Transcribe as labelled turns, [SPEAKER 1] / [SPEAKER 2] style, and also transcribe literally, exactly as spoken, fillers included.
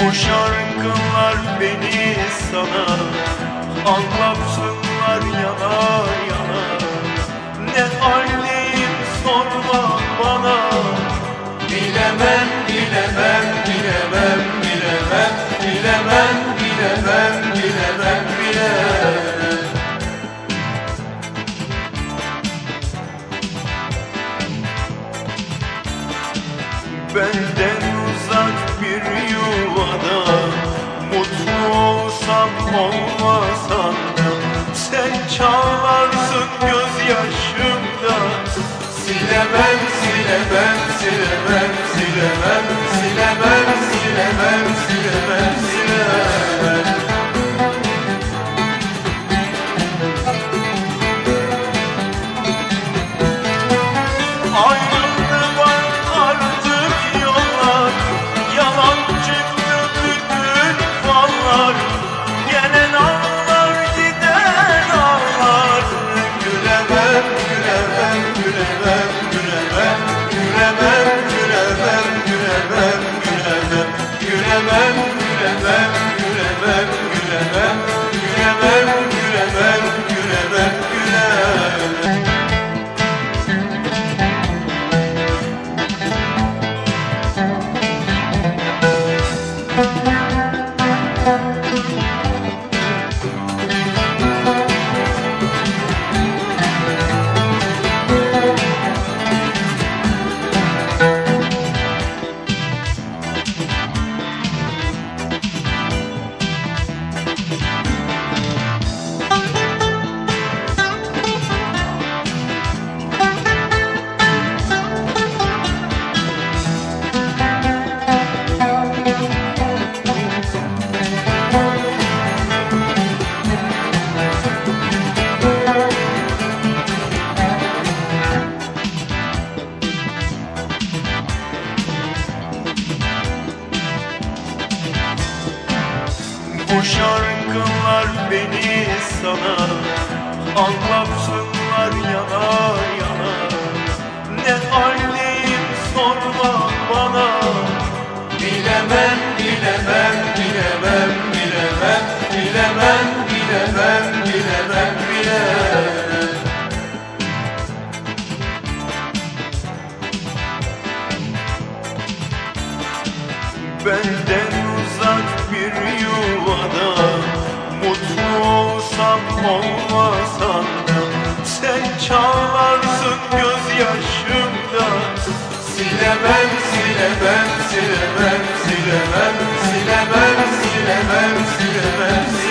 [SPEAKER 1] Bu şarkılar beni sana anlatsınlar yana yana. Ne haldeyim sorma bana. Bilemem, bilemem, bilemem, bilemem, bilemem, bilemem, bilemem, bilemem. Benden uzak bir yuvada, mutlu olsam olmasam da, sen çağlarsın gözyaşımda. Silemem, silemem, silemem, silemem, silemem, silemem, silemem, silemem. Ayrıldı bak artık yollar, yalan çıktı bütün fallar. Gelen ağlar, giden ağlar. Gülemem, gülemem, gülemem, gülemem, gülemem, gülemem, gülemem, gülemem, gülemem, gülemem, gülemem, gülemem, gülemem, gülemem, gülemem, gülemem. Bu şarkılar beni sana anlatsınlar yana yana. Ne haldeyim sorma bana. Bilemem, bilemem, bilemem, bilemem, bilemem, bilemem, bilemem, bilemem. Benden uzak bir yuvada, mutlu olsam olmasam da, sen çağlarsın gözyaşımda. Silemem, silemem, silemem, silemem, silemem, silemem, silemem, silemem.